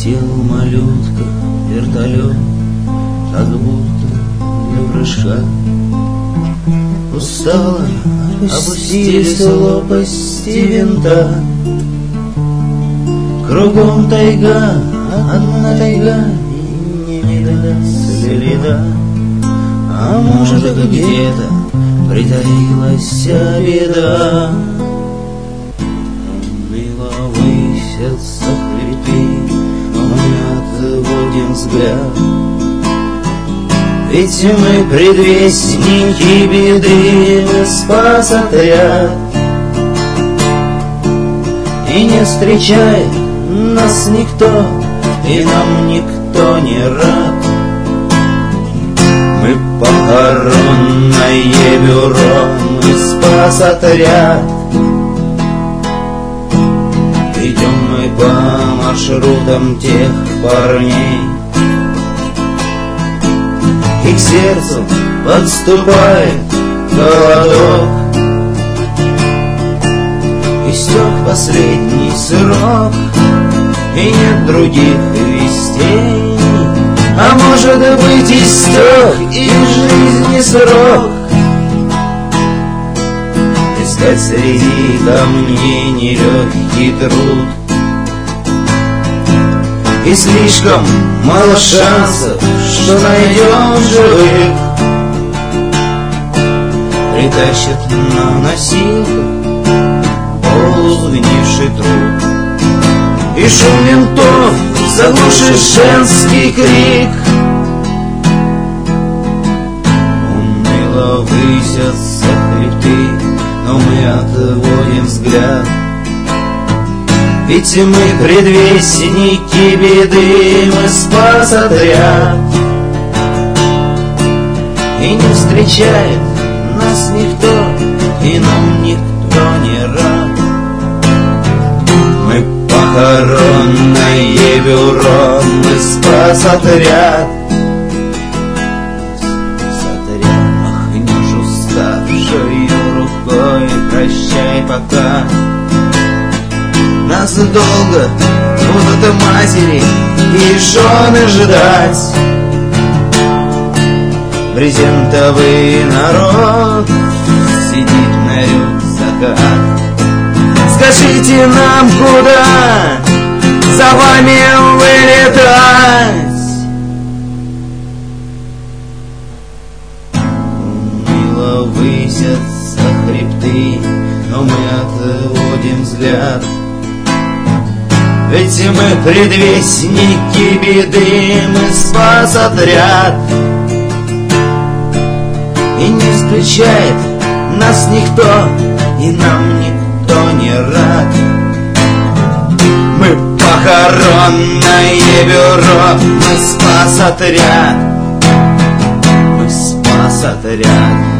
Сел малютка, вертолет, как будто для прыжка. Устало опустились лопасти винта. Кругом тайга, одна тайга, и не видать следа. А может, где-то притаилась беда. Уныло высятся хребты, но мы отводим взгляд. Ведь мы предвестники беды, мы спас отряд. И не встречает нас никто, и нам никто не рад. Мы похоронное бюро, мы спас отряд. Идем мы по маршрутам тех парней, и к сердцу подступает холодок. Истек последний срок, и нет других вестей. А может быть, истек и жизни срок. Искать среди камней нелегкий труд, и слишком мало шансов, что найдем живых. Притащат на носилках полусгнивший труп, и шум винтов заглушит женский крик. Уныло высятся хребты, но мы отводим взгляд. Ведь мы предвестники беды, мы спас отряд. И не встречает нас никто, и нам никто не рад. Мы похоронное бюро, мы спас отряд. Спас отряд, махнешь уставшей рукой, прощай пока. Нас долго будут матери и жены ждать. Брезентовый народ сидит на рюкзаках. Скажите нам, куда за вами вылетать? Уныло высятся хребты, но мы отводим взгляд. Ведь мы предвестники беды, мы спас отряд. И не встречает нас никто, и нам никто не рад. Мы похоронное бюро, мы спас отряд. Мы спас отряд.